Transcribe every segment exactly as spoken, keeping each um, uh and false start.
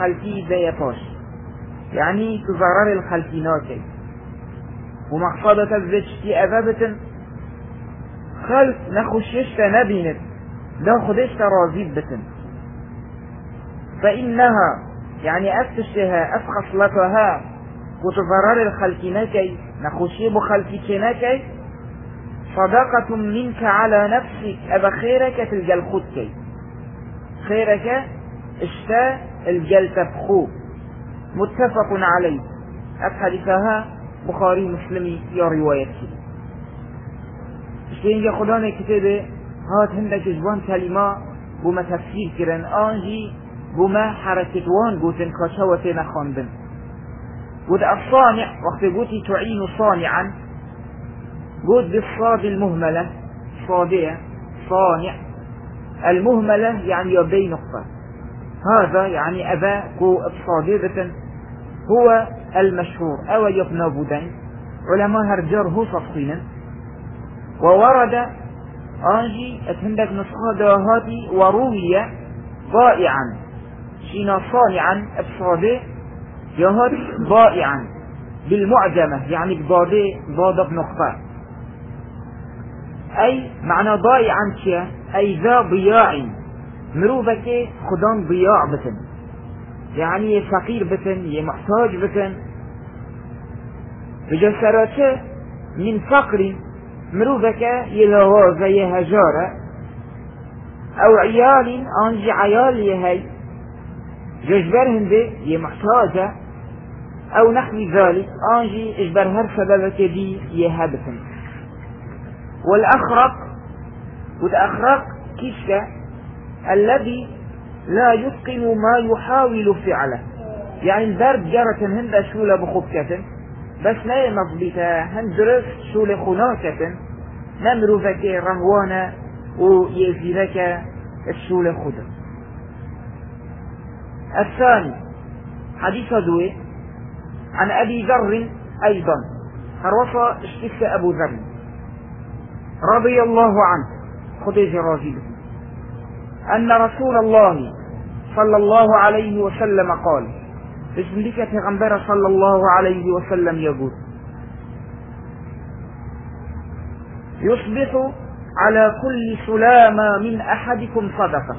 خلقي بيطاش يعني تضرر الخلقي ناكي ومقصدة الزجتي أذابة خلق نخششت نبينت لا خدشت راضيب بتن فإنها يعني أفتشها أفخص لتها وتضرر الخلق ناكي نخشيب خلقك ناكي صدقة منك على نفسك أبا خيرك تلقى الخدك خيرك اشتا الجل تفخو متفق عليه أبحدثها بخاري مسلمي يا رواية كده اشتين خداني كتابه هات هندك جوان كلمة بما تفسير كرن آنجي بما حركتوان قوتن كشوتين خاندن قد الصانع وقت قوتي تعين صانعا قد بالصاد المهملة صادية صانع المهملة يعني يبين نقطة هذا يعني أبا قو الصادرة هو المشهور أو يبنى بودين علماء هرجار هو صفصينا وورد آنجي اتهندك نسخة دواهاتي وروية ضائعا شينا صانعا الصادر يهات ضائعا بالمعجمة يعني بضادي ضاد بنقطة أي معنى ضائعا شيء أي ذا ضياع مروبك خدان ضياع بتن يعني فقير بتن يمحتاج بتن بجسراته من فقر مروبك يلوى زي هجارة أو عيال أنجي عيال يهي ججبرهن دي يمحتاجة أو نحو ذلك أنجي اجبر هر سببك دي يهبتن والأخرق والأخرق كيشك الذي لا يتقن ما يحاول فعله يعني الدرب جارة هند شولة بخبكة بس لا مضبطة هندرس شولة خناكة نمرو ذك رهوانا ويزيلك الشولة خدا. الثاني حديث دوي عن أبي ذر أيضا هروصة اشتك أبو ذر رضي الله عنه خديج راجل أن رسول الله صلى الله عليه وسلم قال بسم لك پیغمبر صلى الله عليه وسلم يقول يصبح على كل سلامة من أحدكم صدقة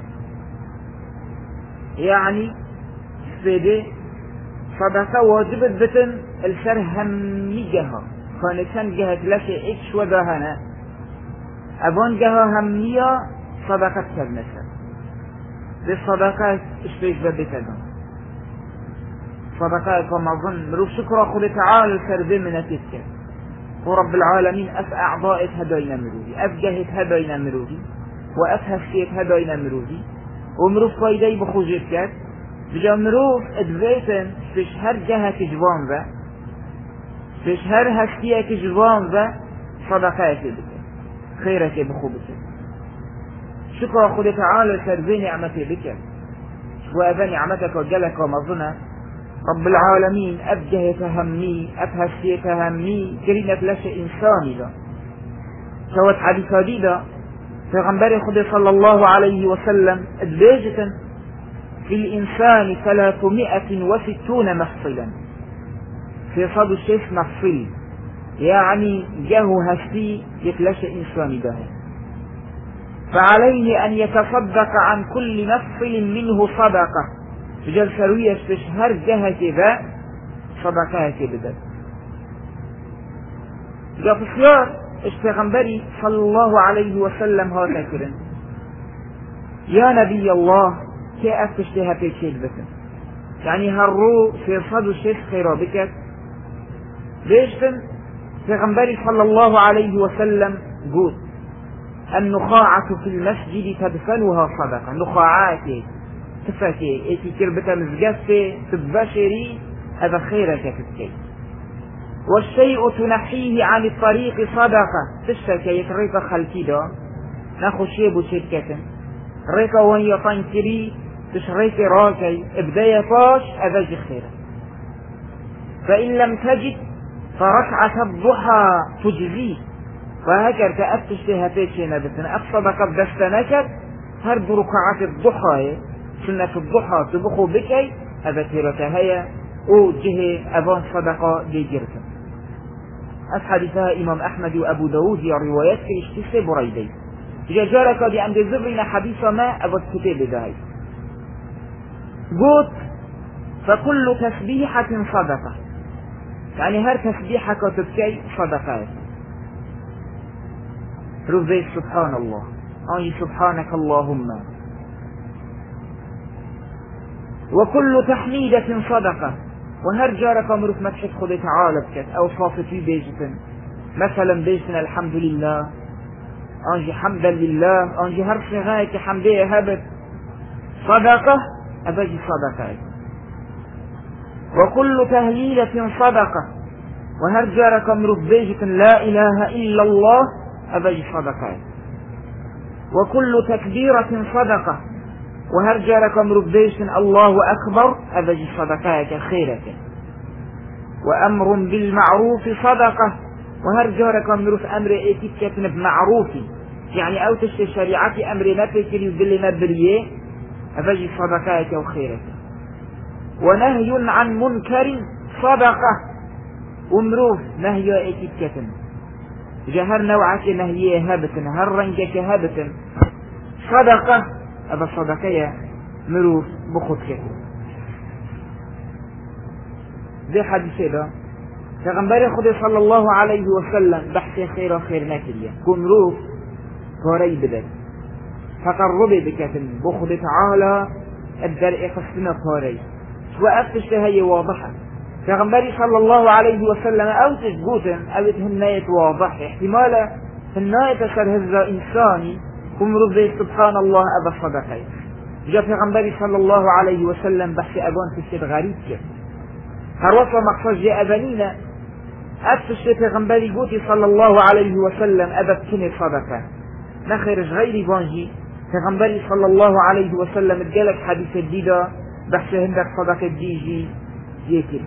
يعني سيدي صدقة واجبت بتن السرهم ميجها كان جهة لشي اكش ودهنا أبون جهة همية صدقة كبنسة بالصدقات اشتيش ببتنا صدقات كما ظن مروف شكرا خذ تعالى سردين من تلك ورب العالمين أف أعضائت هدينا مروفي أفجهت هدينا مروفي وأفهشت هدينا مروفي ومروف قيدي بخوجت كات بجا مروف ادفيتن في شهر جهة جوان ذا في شهر هشتية جوان ذا صدقات بك خيرك بخوبك شكرا خذ تعالى سردين نعمتي بك وأذا نعمتك وجلك ومظنة رب العالمين أبجه تهمني أفهشي تهمني كرينة لش إنساني ذا سوت حديثة دي ذا فغنبري خد صلى الله عليه وسلم أدباجة في الإنسان ثلاثمائة وستون مفصلا في صد الشيخ مفصل يعني جاه هشتي يتلش إنساني ذا فعليه أن يتصدق عن كل مفصل منه صدقة بجل سروية استشهر جهة ذا صدقات بذات جاء في سيار اشتغنبري صلى الله عليه وسلم هذا كرن يا نبي الله كي أفتشتها في الشيء بذات يعني هالرو في صدو الشيخ خيرابكت ليشتن اشتغنبري صلى الله عليه وسلم قول النخاعة في المسجد تدفنها صدقة نخاعاتي تفاكي ايتي كربتا مزقفتي تبشري هذا خيرك تبكي والشيء تنحيه عن الطريق صدقة تشتكي يتريك خلتي دا ناخو شيبو شركة ريكا وان يطنكري تشريك راكي ابداية طاش أذاج خيرا فإن لم تجد فركعة الضحى تجزيه وهكذا تأفتشتها تيشينا بسنا أفصدك بدستنكت هرد ركعات الضحى سنة الضحى تبخو بكي أبترك هيا أو جهة أبان صدقة ديجرك. أحاديثها إمام أحمد وأبو داود يا روايات في اشتسي بريدي جارك بأن ذبرنا حديث ما أبو الكتاب ذهي قلت فكل تسبيحة صدقة، يعني هر تسبيحة كتبكي صدقات. رضي سبحان الله أي سبحانك اللهم. وكل تحميدة صدقة، وهر جارك مرف مدحت خذ تعالى بكت أو صافتي بيجتن، مثلا بيجتن الحمد لله أنجي حمدا لله أنجي هر شغايك حمدية هبت صدقة أبجي صدقة. وكل تهليلة صدقة، وهر جارك مرف بيجتن لا إله إلا الله أبجي صدقة. وكل تكبيرة صدقة، وهر جارك مرف بيجتن الله أكبر أبجي صدقائك خيرك. وأمر بالمعروف صدقة، وهر جارك مرف أمر إتكتن بمعروفي، يعني أو تشتي شريعتي أمر نفسك يقول نبريه أبجي صدقائك وخيرك. ونهي عن منكر صدقة، ومروف نهي إتكتن جهر نوعك نهيه هبتن هر رنجك هبتن صدقة أبا صدقية مروف بخطك. ذي حديث ده فغنبري خدي صلى الله عليه وسلم بحث خير خير ناكرية كون مروف كوري بدك فقربي بكتن بخدي تعالى الدرء قصنا كوري وأفتش هي واضحة. فغنبري صلى الله عليه وسلم أو تثبوتا أو تهنية واضح احتمالا هناية تسر هذا إنساني كم رضي سبحان الله أبا صدقائي. جاء في غنبري صلى الله عليه وسلم بحث أبان في الشيء غريب كيف هروصل مقصد جاء أبانينا أفتش في غنبري قوتي صلى الله عليه وسلم أبا بكني صدقة نخرج غير بانجي في غنبري صلى الله عليه وسلم اتقالك حديث جديدة بحث هندك صدقة ديجي يكل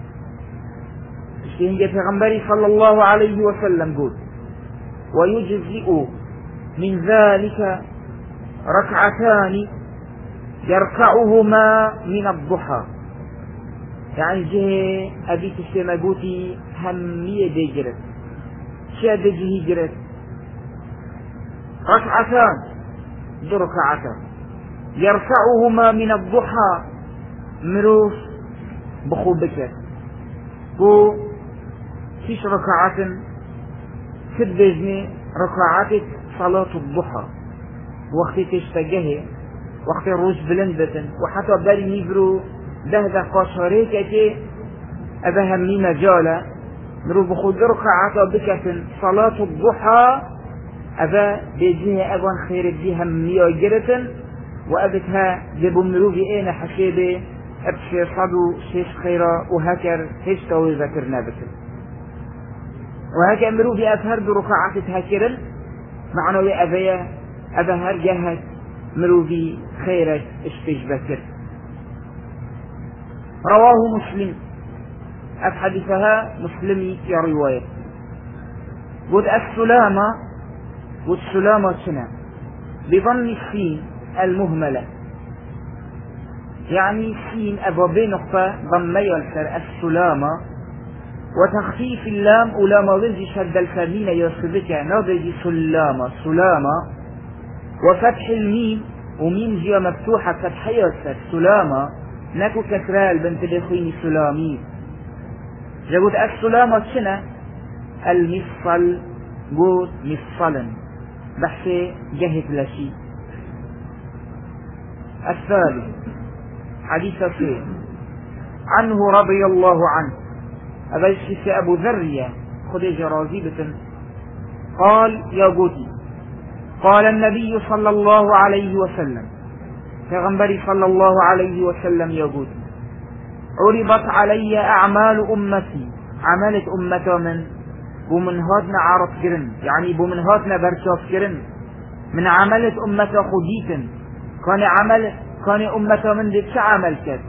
في غنبري صلى الله عليه وسلم قول ويجزئ من ذلك ركعتان يركعهما من الضحى، يعني جه أبيك الشماغوتي همية ديجرت شاد جهجرت ركعتان دو ركعتان يركعهما من الضحى مروف بخوبك بو فيش ركعات سدجني ركعاتك صلاة الضحى وقت تشتجه وقت الروج بلندة وحتى بالي نبرو ده ده قاشريك كي أبا همي مجالة نرو بخود ركعات بكة صلاة الضحى أبا بيجيه أبان خير دي همي وجرة وأبتها جبو مرو بإينا حشيبه أبشي صدو شيش خيرا وهكر هيش توي ذكرنا بكر وهكا مرو بأفهر بركعات هكرا معنوي أبايا أبا هرجهت مرو بخيرك اشتج بكر. رواه مسلم أفحدثها مسلمي يا رواية. قد السلامة والسلامة سنة بضم السين المهملة، يعني السين أبوابي نقطة ضم يلسر السلامة وتخفيف اللام ولام ضد شد الفمين يصبك نضج سلامة سلامة وفتح الميم وميم جيا مفتوحة فتح يلسر سلامة نكو كسرال بنت الإخوين سلامي. جابت السلامة سنة المفصل قوت مفصلا بحث جهة لشي. الثالث حديث فيه عنه رضي الله عنه أبلشف أبو ذرية خدج رازبة قال يا قوتي قال النبي صلى الله عليه وسلم كغنبري صلى الله عليه وسلم يا قوتي عرضت علي أعمال أمتي عملت أمة من بمن هاتنا عرف كرن يعني بمن هاتنا برشاف كرن من عملت أمة خديتا كان عمل كان أمة من ذلك عمل كد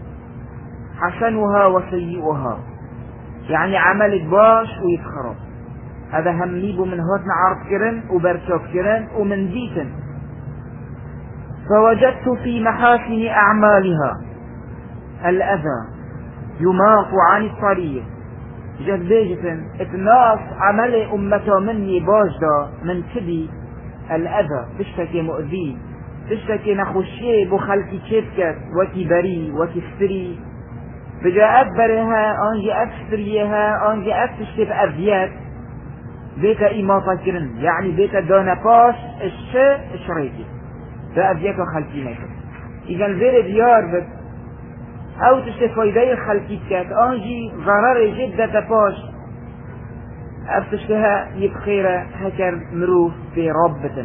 حسنها وسيئها يعني عملت باش ويتخرب هذا همي بمن هاتنا عرف كرن وبرشاف كرن ومن ذيتا فوجدت في محاسن أعمالها الأذى يماط عن الطريق. جد بيجتن اتناس عمل أمته مني باجدا من كدي الأذى تشتكي مؤذي تشتكي نخوشي بخلقي كيبكت وكي بري وكي ستري بجا أكبرها أنجي أكستريها أنجي أكتشتف أذيات بيتا إماطة كرن يعني بيتا دانا باش الشيء الشريكي دا أذيات وخلقي نيكت إذا زير ديار بك أو تشتف فايدة خلقي كات أنجي ضرر جدة باش أفتشتها يبخيرة هكر مروف في ربة.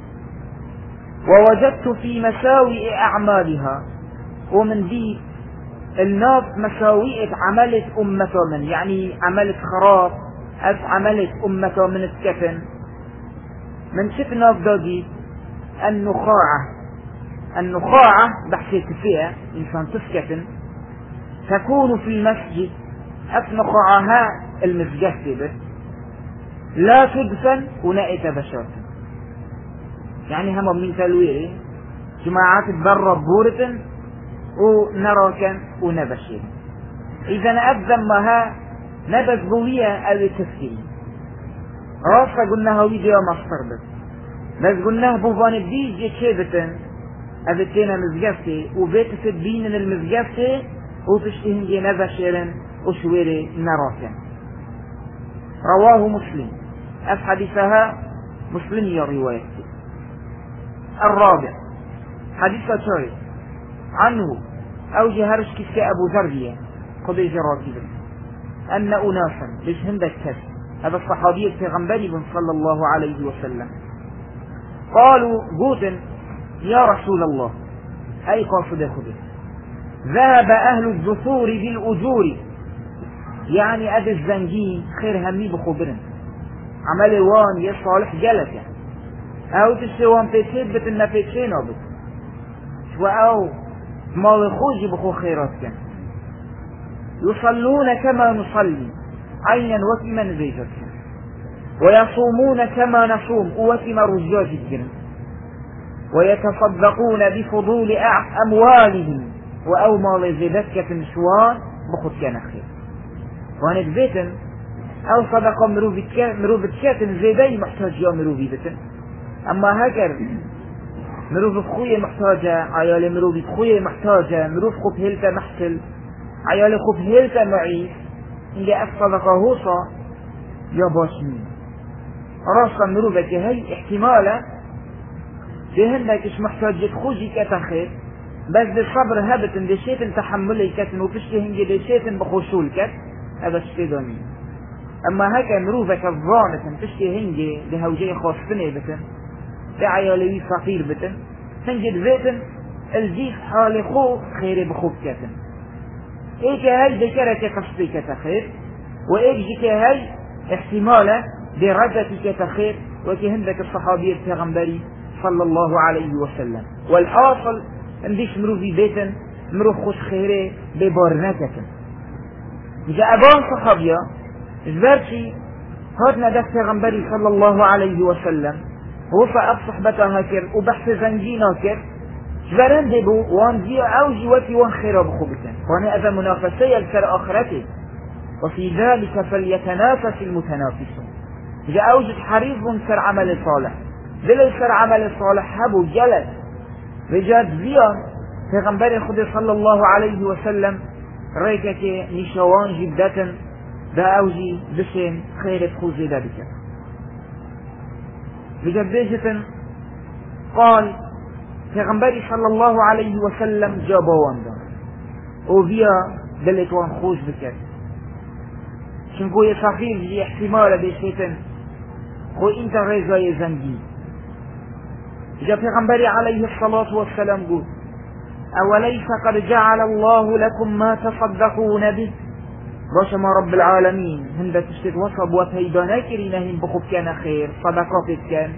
ووجدت في مساوئ أعمالها ومن دي الناس مساوئ عملت أمة من يعني عملت خراب أف عملت أمة من الكفن من شفنا في النخاعة. النخاعة بحثت فيها إنسان تسكتن تكون في المسجد أف نخاعها المسجد لا تدفن ونأت بشرة يعني هم من تلويري جماعات تبرب بورة ونراكا ونبشر. إذا أبذمها نبذ بوية أو تفكير راسا قلناها ويديو مصر بس بس قلناه بوفان الديج يتشيبتن أبتنا مزجفتي وبيت بين المزجفتي وتشتهن جي نبشر وشويري نراكا. رواه مسلم الحديثها مسلم يا رواية. الرابع حديث شوي عنه أو جهرش كسك أبو ذرية قضي جراتي أن أناسا ليش هندك كس هذا الصحابي التغنبري صلى الله عليه وسلم قالوا قوتن يا رسول الله أي قاصد خذ ذهب أهل الدثور بالأجور يعني أدى الزنجين خير همي بخبرن عمل وان يصالح جلسة أو تشوان بيتشيد بتنا بيتشين أبد شو أو مال خوجي بخو خيرات كان يصلون كما نصلي عينا وكما نزيجت ويصومون كما نصوم وكما رجاج الجن ويتصدقون بفضول أموالهم وأو مال زيدتك في نشوان بخد كان خير وانك بيتن أو صدقة مروفة كاتن زيدي محتاج يا مروفي بيتن أما هكر مروف خوية محتاجة عيال مروف خوية محتاجة مروف خوب هيلتا محتل عيال خوب هيلتا معي إنجا أصدقة هوصة يا باشمين راسا مروفة هاي احتمالا جهنك إش محتاج تخوجي كتخير بس بالصبر هبتن دي شيتن تحملي كتن وفشتي هنجي دي شيتن بخوشول كت هذا الشيطاني. أما هكا مروفة كالظانة تشتي هنجي لهوجي خاصتني بتن لعيالي صغير بتن هنجي بيتن الجيف حالي خو خيري بخوب كتن ايك هاي ذكرك قصدي كتخير وايك هاي احتمالا درجتك كتخير وكي هندك الصحابي التغنبري صلى الله عليه وسلم. والحاصل انديش مروفي بيتن مروف خوش خيري ببارنكتن جاء بان صحابيا جبرتي هاتنا دك پیغمبری صلى الله عليه وسلم وفا صحبتها كر وبحث زنجينا كر جبران دبو وان دي او جواتي وان خيرا بخوبتن وانا اذا منافسي الكر اخرته وفي ذلك فليتنافس المتنافسون جاء اوجد حريص كر عمل صالح دل كر عمل صالح هبو جلد رجاد زيان پیغمبر خود صلى الله عليه وسلم ريكك نشوان جدة دا اوجي بشين خير خوزي ذلك بجبجة قال پیغمبر صلى الله عليه وسلم جابوان دا وفيا دلتوان خوش بكر شنكو يصغير جي احتمال بشيتن خو انت رزاي زنجي جاء پیغمبر عليه الصلاة والسلام قول أوليس قد جعل الله لكم ما تصدقون به باشما رب العالمين هندك تشتت وصب وفيدانا كرينهم بخب كان خير صدقات كان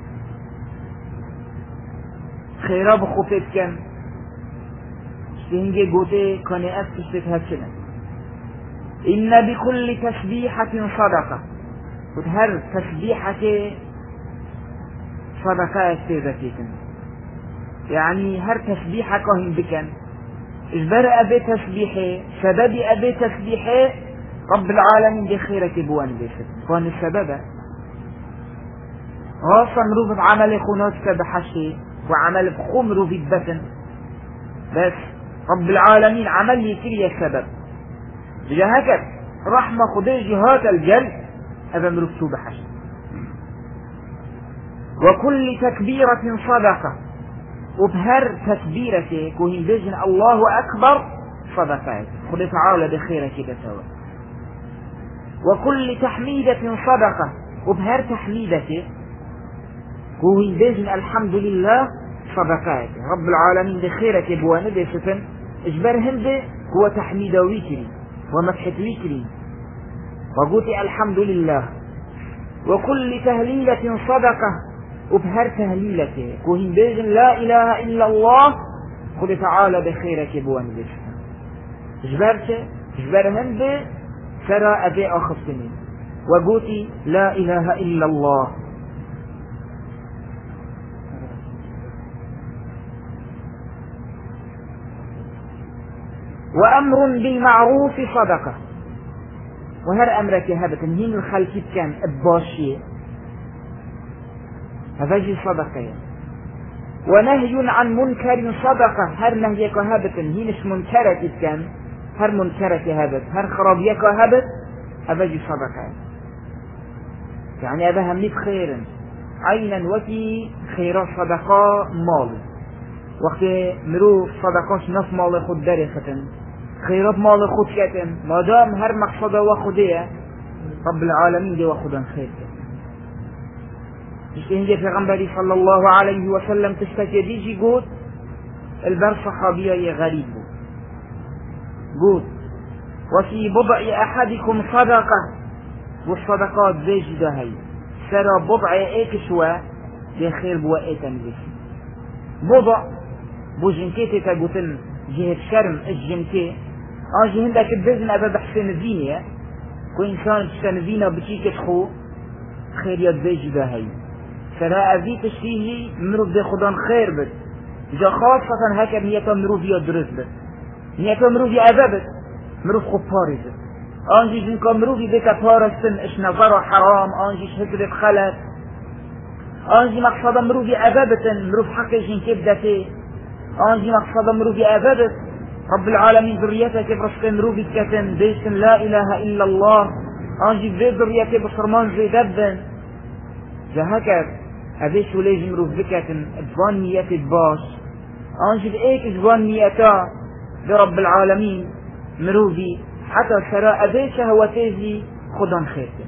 خيرا بخب كان تشتهنجي قوتي كان أفتشتت هكذا إن بكل تسبيحة صدقة وتهر تسبيحة صدقاء استيذاتكم يعني هر تسبيحة كهن بكن اجبر أبي تسبيحي سبب أبي تسبيحي رب العالمين دي خيرك بوان بيست وان السبب غاصة مروف بعمل خنوت كبحشي وعمل بخمر في البطن بس رب العالمين عمل لي كل السبب لهكذا رحمة خدي جهات الجل أبا مروف شو بحشي وكل تكبيرة صدقة وبهر تكبيرة كوهن بيجن الله أكبر صدقات خدي تعالى بخيرك تسوى وكل تحميدة صدقة وبهر تحميدة كوهن بيجن الحمد لله صدقات رب العالمين بخيرك بوانا بيستن اجبرهم به هو تحميد ويكري ومسحة ويكري وقوتي الحمد لله وكل تهليلة صدقة وبهر تهليلة كوهن بيجن لا إله إلا الله خذ تعالى بخيرك بوان بيستن اجبرت اجبرهم به سرى أبي أخصني وقوتي لا إله إلا الله وأمر بالمعروف صدقة وهر أمرك هذا تنهين الخلق كان الباشية هذا جي صدقة ونهي عن منكر صدقة هر نهيك هذا تنهينش منكرك كان هر منكرك هذا هر خرابيك هذا هذا جي صدقة يعني هذا همني بخير عينا وكي خير صدقة مال وقت مروف صدقاش نف مال خود درخة خيرات مال خود كتن ما دام هر مقصد وخودية رب العالمين دي وخودا خير تشتهي في غنبري صلى الله عليه وسلم تشتكي ديجي قود البر صحابية غريب قود وفي بضع أحدكم صدقة والصدقات زيجي دهي سرى بضع ايك شوى دي خير بوا ايتن بسي بضع بوجنكي تتاقوتن جهة شرم الجنكي آجي هندك بزن أبا بحسن الدينية كو إنسان تشتن الدينة بكي كتخو خير يد زيجي دهي سرى أذي تشتيه مروف دي خدان خير بس جا خاصة هكا نيتا مروف يدرس بس نيتا مروف يأبا بس مروف خب بارز آنجي جنكا مروفي بك بارستن اش نظر حرام آنجي شهكر بخلت آنجي مقصد مروفي أبابتن مروف حق جنكي بدتي آنجي مقصد مروفي أبابت رب العالمين ذريتك برسكن مروفي كتن بيشن لا إله إلا الله آنجي بذي ذريتك بصرمان زي دبن جهكر أبيش وليج مروف بكتن ادوان نيات باش آنجي بإيك ادوان نياتا برب العالمين مروفي حتى سرى أبي شهوتيزي خدان خيرتن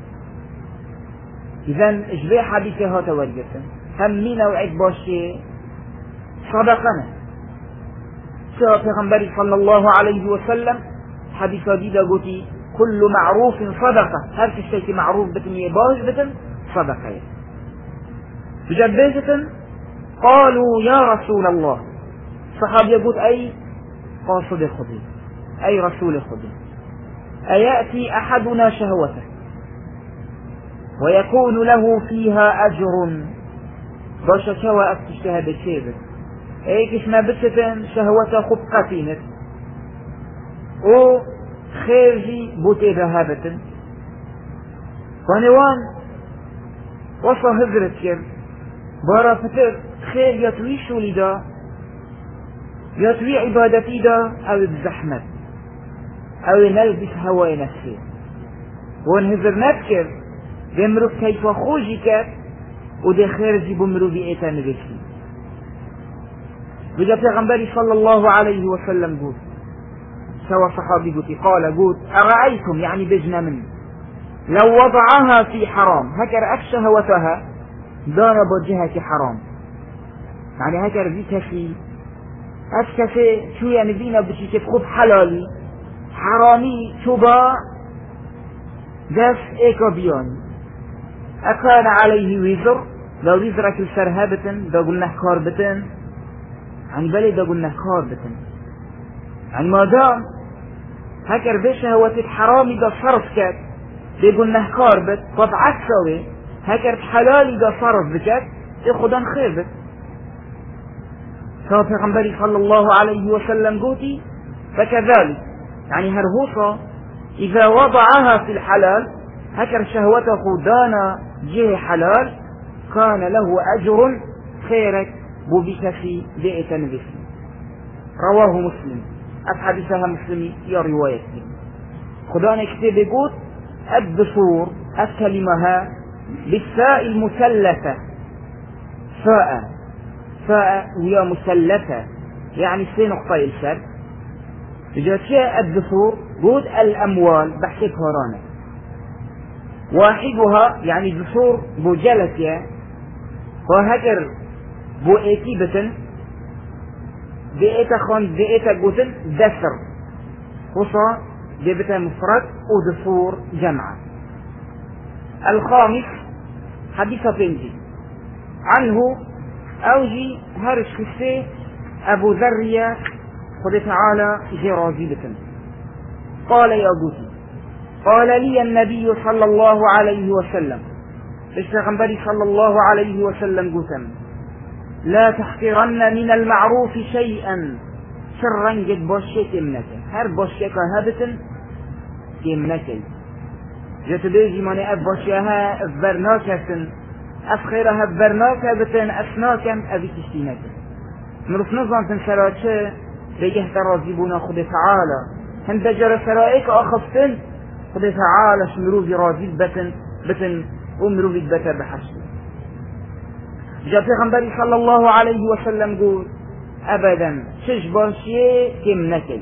إذن إجباء حديثي هاتا ورقتن هم مين وعد باشي صدقنا شاء پیغمبر صلى الله عليه وسلم حديث ديدا قوتي كل معروف صدقة هر كشتيك معروف بتن يباش بتن صدقة بجبيزة قالوا يا رسول الله صحابي يقول أي قاصد خذي أي رسول خذي أيأتي أحدنا شهوته ويكون له فيها أجر باش شوى أكتشتها بالشيبة ايكش ما بتتن شهوته خبقتينت او خيرجي بوتي ذهابة فانوان وصا هزرت كر بارا فتر خير يطوي شولي دا يطوي عبادتي دا او الزحمة او نلبس هواي نفسي وانهزر نذكر دي مروف كيف خوجي كر ودي خيرجي بمروف ايتا نبسي وجاء پیغمبر صلى الله عليه وسلم قول سوى صحابي قلت قال قول أرأيتم يعني بجنا من لو وضعها في حرام هكر أكشهوتها ضرب جهة حرام يعني هكر ذيك في أكشفي شو يعني بينا بشي كيف خب حلالي حرامي شبا دف ايكا بياني أكان عليه وزر لو وزرك السرهبتن دا قلنا كاربتن يعني بلي دا قلنا كاربتن يعني ما دام هكر بشهوة حرامي دا صرف كات دا قلنا كاربت طب عكسوي هكر حلالي دا صرف بكات يخدان خير بت فهو پیغمبری صلى الله عليه وسلم قوتي فكذلك يعني هرهوصة إذا وضعها في الحلال هكر شهوته دانا جه حلال كان له أجر خيرك ببكفي بئة نبسي. رواه مسلم. أحاديثها مسلمي يا رواية خدانا كتاب يقول الدثور الكلمة بالساء المثلثة فاء فاء ويا مثلثة يعني سين نقطة الفرق جاتشيا الدثور قود الأموال بحثك هرانا واحدها يعني دثور بجلسيا وهكر بو ايتيبة بئتا خان بئتا قوتن دثر خصا جبتا مفرد ودثور جمعة. الخامس حديثة بنجي عنه أوجي هرش خسي أبو ذرية قد تعالى جرازيبة قال يا قوتي قال لي النبي صلى الله عليه وسلم الشيخنبري صلى الله عليه وسلم قوتم لا تحقرن من المعروف شيئا شرا قد بوشيك امنك هر بوشيك هابتن امنك جت بيجي ماني أب بوشيها افبرناكسن أفخيرها افبرناك بتن أسناكم أبي تشتينك نرف نظام تنسراتشه بيجه ترازيبونا خد تعالى هند جرى سرائك أخفتن خد تعالى شمروفي رازيب بتن بتن ومروفي بتن بحشت. جاء پیغمبر صلى الله عليه وسلم قول أبدا شش باشيه كم نكي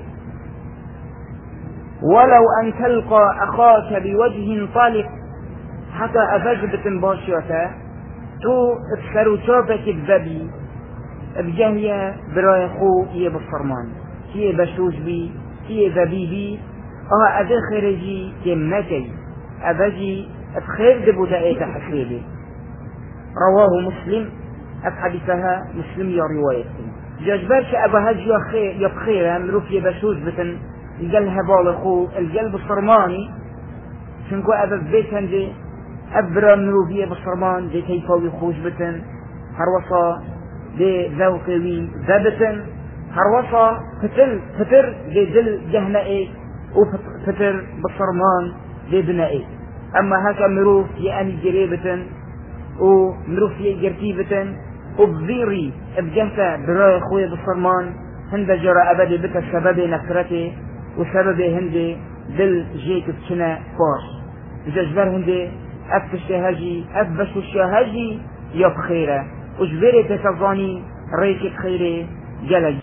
ولو أن تلقى أخاك بوجه طالق حتى أفجبت باشيته تو افسروا شوفك الذبي بجهية براي خو إيه بالصرمان كيه بشوش بي كيه ذبي بي اه أدي خرجي كم نكي أبجي افخير دبو دائت حسيبي. رواه مسلم. أحاديثها مسلم يا روايته جاجبرش أبا هج يبخيرها مروف يبشوز بتن الجلها بالخو الجلب الصرماني شنكو أبا بيت هنجي أبرا مروفية بالصرمان دي كيفاوي خوش بتن هروصا دي ذوقوي ذبتن هروصا فتر فتر دي دل جهنائي وفتر بالصرمان دي بنائي. أما هكا مروف يأني جريبتن ومروف يجرتيبة وبذيري بجهته براي خوي بالصرمان هند جرى أبدي بك السبب نكرتي وسبب هندي دل جيك بشنا باش ججبر هندي أفتش هاجي أفبش الشهاجي يبخيره وجبري تتظاني ريك بخيري جلج.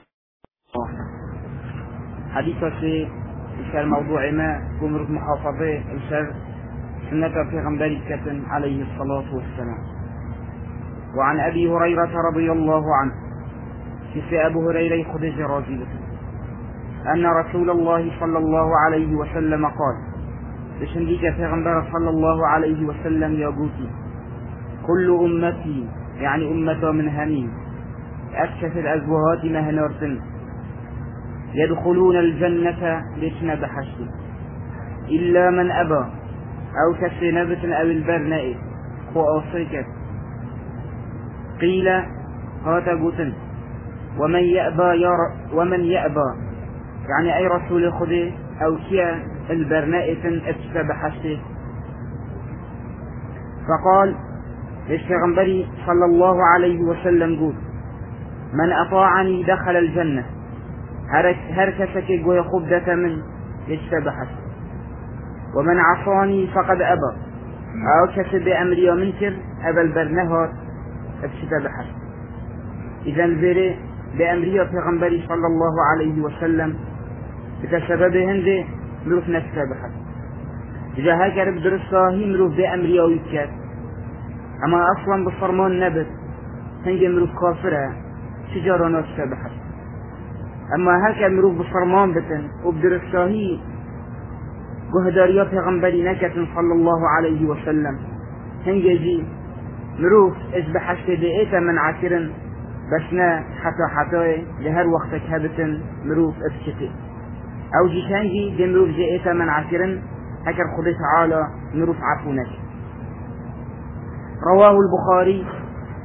حديثة في الشهر موضوع ما قمرت محافظة الشهر سنة في غنبري الكتن عليه الصلاة والسلام. وعن أبي هريرة رضي الله عنه في أبو هريرة خدج رازيبة أن رسول الله صلى الله عليه وسلم قال لشنديك في غنبرة صلى الله عليه وسلم يقولي كل أمتي يعني أمة من همين أكشف الأزوهات مهنورتن يدخلون الجنة لشنا بحشد إلا من أبى أو كسنبة أو البرناء خؤاصيك. قيل هات قتن ومن يأبى ير ومن يأبى يعني أي رسول خذي أو كيا البرناء أتشتى بحشته. فقال الشيخنبري صلى الله عليه وسلم قول من أطاعني دخل الجنة هركسك قوي خبدة من يشتى بحشته ومن عصاني فقد أبى أو كسب أمري ومنكر أبى البرنهات أبشت بحث. إذا البري بأمري في غنبري صلى الله عليه وسلم بتسبب هندي مروف نفسه بحث. إذا هكذا بدرساهي مروف بأمري ويكات أما أصلا بالصرمان نبت هنجي مروف كافرة شجارة نفسه بحث. أما هكذا مروف بالصرمان بتن وبدرساهي وهداريا في غنبري نكت صلى الله عليه وسلم هنجي مروف إذ بحشت بإيتا من عكرن بسنا حتى حتى لهر وقتك هبتن مروف ابشتي أو جي شانجي دي مروف جئيتا من عكرن هكر خدي تعالى مروف عفونك. رواه البخاري.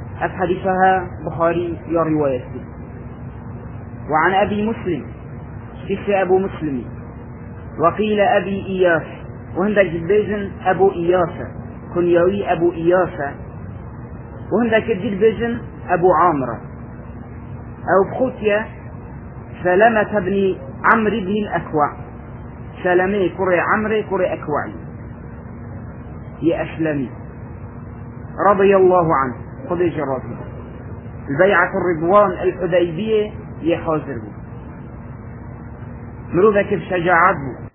أفحدثها بخاري يا روايتي. وعن أبي مسلم كيف أبو مسلمي، وقيل أبي إياس، وهندك جدبيجن أبو إياسة كنيوي أبو إياسة، وهندك جدبيجن أبو عامرة أو بخوتيا سلامة بن عمرو بن الأكوع، سلامي كري عمرو كري أكوعي يا أسلمي رضي الله عنه خذي جراته البيعة الرضوان الحديبية يا حاضر بو مروذا كيف شجاعات بو